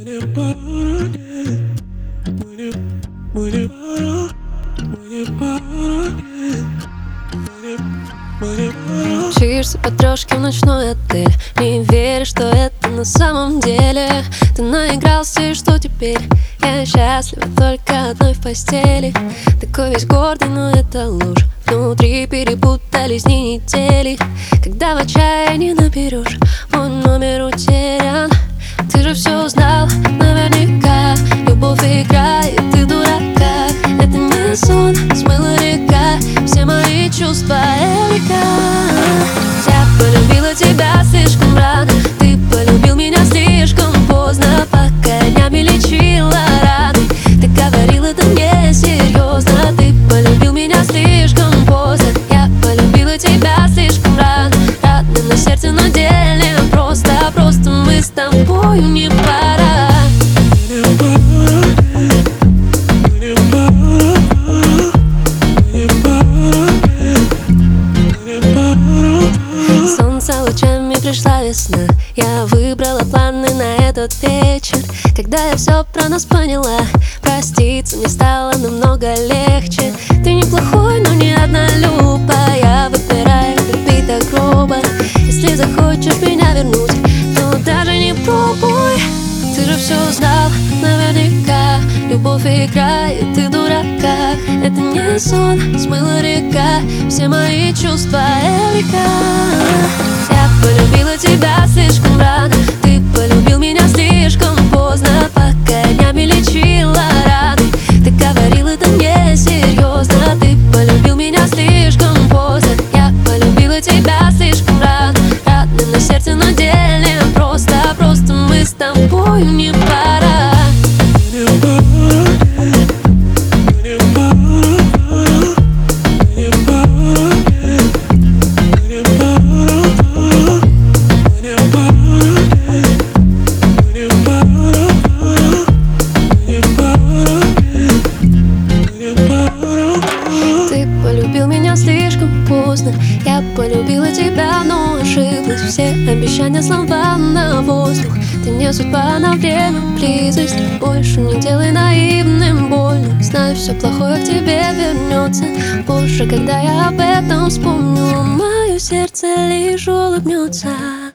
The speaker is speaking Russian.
Мчишься по трошке в ночной отель, не веришь, что это на самом деле. Ты наигрался, и что теперь? Я счастлива только одной в постели. Такой весь гордый, но это ложь. Внутри перепутались дни недели. Когда в отчаянии наберешь, мой номер утерян. Ты же все знал наверняка. Любовь играет, ты дурака. Это не сон, смыла река. Все мои чувства века. Я полюбила тебя слишком рано. Ты полюбил меня слишком поздно. Пока днями лечила раны. Ты говорил, это не серьезно. Ты полюбил меня слишком поздно. Я полюбила тебя слишком рано. Рано на сердце, но деле просто мы с тобою не пара. Солнце лучами пришла весна. Я выбрала планы на этот вечер. Когда я все про нас поняла, проститься мне стало намного легче. Ты неплохой, но не однолюбая. Я выбираю любить так грубо. Если захочешь меня вернуть, то даже не пробуй. Ты же все знал наверняка. Любовь играет, ты дурака. Это не сон, смыла река. Все мои чувства века. Я полюбила тебя слишком рано. Ты полюбил меня слишком поздно. Пока днями лечила раны. Ты говорил, это не серьезно. Ты полюбил меня слишком поздно. Я полюбила тебя слишком рано. Рано на сердце, но деле просто мы с тобою не пара. Ты полюбил меня слишком поздно. Я полюбила тебя, но ошиблась. Все обещания слова на воздух. Ты не судьба на время, близость. Больше не делай наивным больно. Знаю, все плохое к тебе вернется. Позже, когда я об этом вспомню, мое сердце лишь улыбнется.